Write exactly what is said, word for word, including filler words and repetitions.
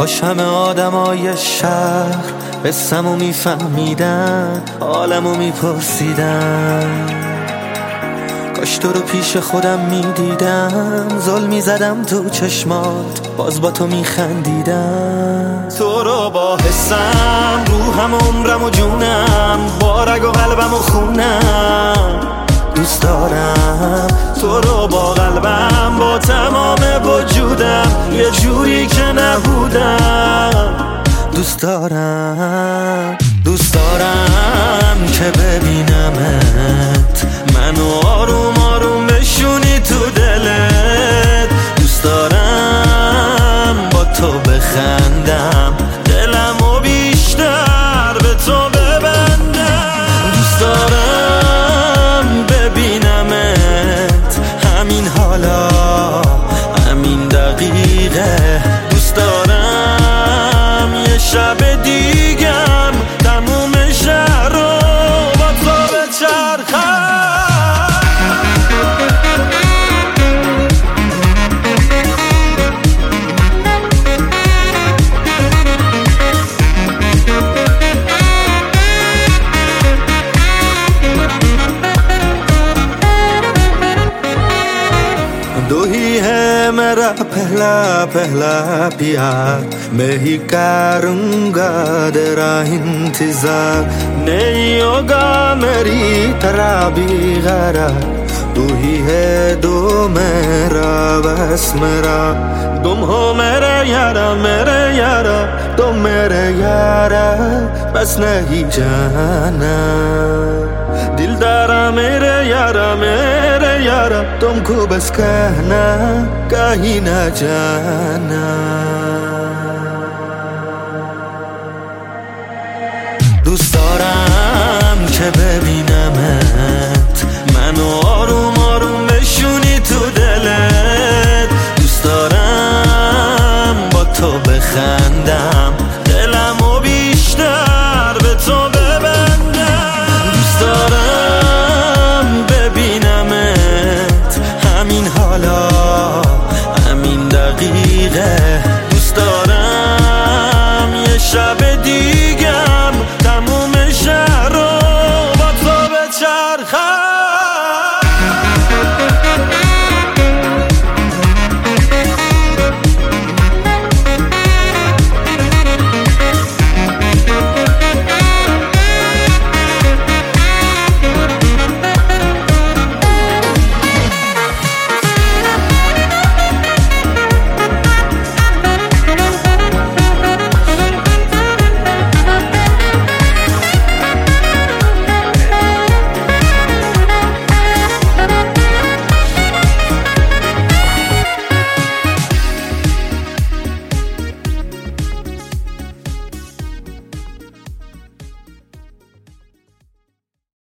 کاش همه آدمای شهر قصه‌مو میفهمیدن، حالمو میپرسیدن. کاش تو رو پیش خودم میدیدم، زل میزدم تو چشمات، باز با تو میخندیدم. تو رو با حسم، روحم، عمرم و جونم، با رگ و قلبم و خونم دوست دارم. تو رو با قلبم، با تمام وجودم، یه جوری که نبودم دوست دارم. دوست دارم که ببینمت، منو آروم آروم بشونی تو دلت. دوست دارم با تو بخندم، دلمو بیشتر به تو ببندم. دوست دارم ببینمت همین حالا، همین دقیقه. دوست دارم یه شب دیگم تموم شهر رو با تو بچرخم. दो ही है मेरा पहला पहला प्यार, मैं ही करूँगा तेरा इंतजार। नहीं होगा मेरी तरह भी गैरार, तू ही है दो मेरा बस मेरा। तुम हो मेरे यारा मेरे यारा, तुम मेरे यारा बस नहीं जाना। दिलदारा मेरे यारा मेरे यारा, तुमको बस कहना कहीं ना जाना। دوست دارم که ببینمت، منو آروم آروم بشونی